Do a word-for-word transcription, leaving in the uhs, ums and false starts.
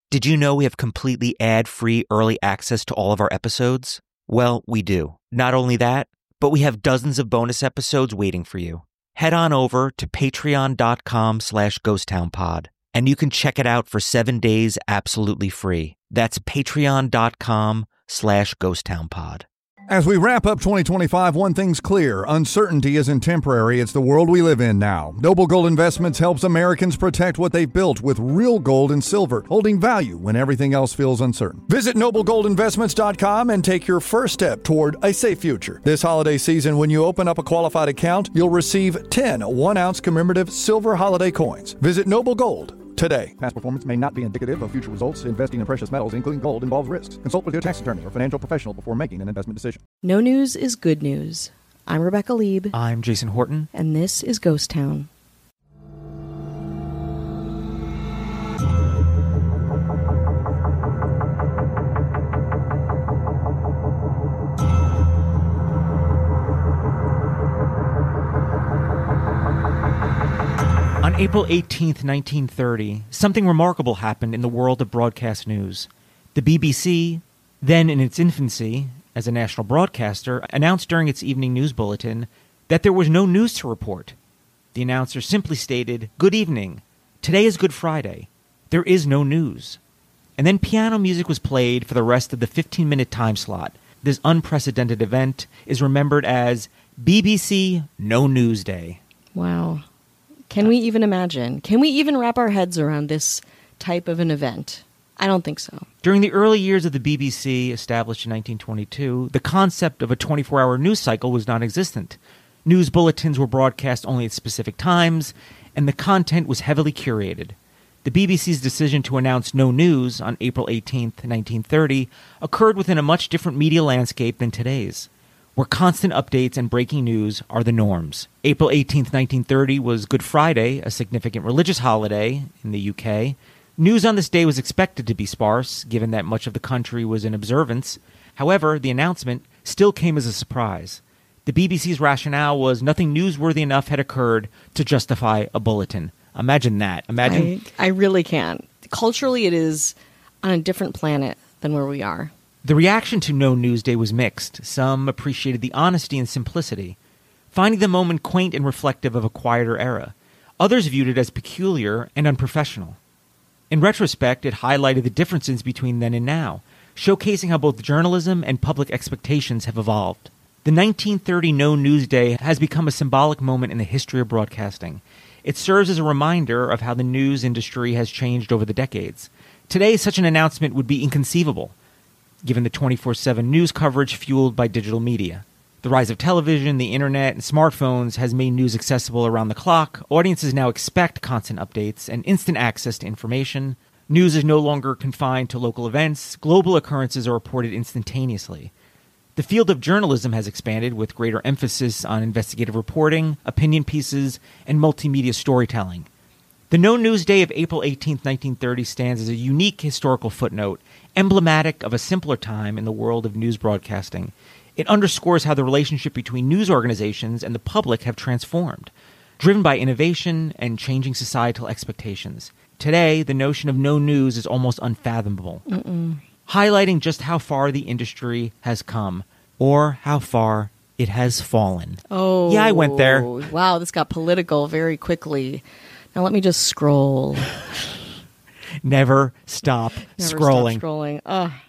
Did you know we have completely ad-free early access to all of our episodes? Well, we do. Not only that, but we have dozens of bonus episodes waiting for you. Head on over to patreon.com slash ghosttownpod, and you can check it out for seven days absolutely free. That's patreon.com slash ghosttownpod. As we wrap up twenty twenty-five, one thing's clear. Uncertainty isn't temporary. It's the world we live in now. Noble Gold Investments helps Americans protect what they've built with real gold and silver, holding value when everything else feels uncertain. Visit noble gold investments dot com and take your first step toward a safe future. This holiday season, when you open up a qualified account, you'll receive ten one-ounce commemorative silver holiday coins. Visit Noble Gold today. Past performance may not be indicative of future results. Investing in precious metals, including gold, involves risks. Consult with your tax attorney or financial professional before making an investment decision. No news is good news. I'm Rebecca Lieb. I'm Jason Horton. And this is Ghost Town. On April eighteenth, nineteen thirty, something remarkable happened in the world of broadcast news. The B B C, then in its infancy as a national broadcaster, announced during its evening news bulletin that there was no news to report. The announcer simply stated, "Good evening. Today is Good Friday. There is no news." And then piano music was played for the rest of the fifteen-minute time slot. This unprecedented event is remembered as B B C No News Day. Wow. Can we even imagine? Can we even wrap our heads around this type of an event? I don't think so. During the early years of the B B C, established in nineteen twenty-two, the concept of a twenty-four hour news cycle was non-existent. News bulletins were broadcast only at specific times, and the content was heavily curated. The B B C's decision to announce no news on April eighteenth, nineteen thirty, occurred within a much different media landscape than today's, where constant updates and breaking news are the norms. April eighteenth, nineteen thirty was Good Friday, a significant religious holiday in the U K. News on this day was expected to be sparse, given that much of the country was in observance. However, the announcement still came as a surprise. The B B C's rationale was nothing newsworthy enough had occurred to justify a bulletin. Imagine that. Imagine. I, I really can't. Culturally, it is on a different planet than where we are. The reaction to No News Day was mixed. Some appreciated the honesty and simplicity, finding the moment quaint and reflective of a quieter era. Others viewed it as peculiar and unprofessional. In retrospect, it highlighted the differences between then and now, showcasing how both journalism and public expectations have evolved. The nineteen thirty No News Day has become a symbolic moment in the history of broadcasting. It serves as a reminder of how the news industry has changed over the decades. Today, such an announcement would be inconceivable, given the twenty-four seven news coverage fueled by digital media. The rise of television, the internet, and smartphones has made news accessible around the clock. Audiences now expect constant updates and instant access to information. News is no longer confined to local events. Global occurrences are reported instantaneously. The field of journalism has expanded with greater emphasis on investigative reporting, opinion pieces, and multimedia storytelling. The No News Day of April eighteenth, nineteen thirty stands as a unique historical footnote, emblematic of a simpler time in the world of news broadcasting. It underscores how the relationship between news organizations and the public have transformed, driven by innovation and changing societal expectations. Today, the notion of no news is almost unfathomable, Mm-mm. highlighting just how far the industry has come, or how far it has fallen. Oh, yeah, I went there. Wow, this got political very quickly. Now let me just scroll. Never stop Never scrolling. Stop scrolling. Ugh.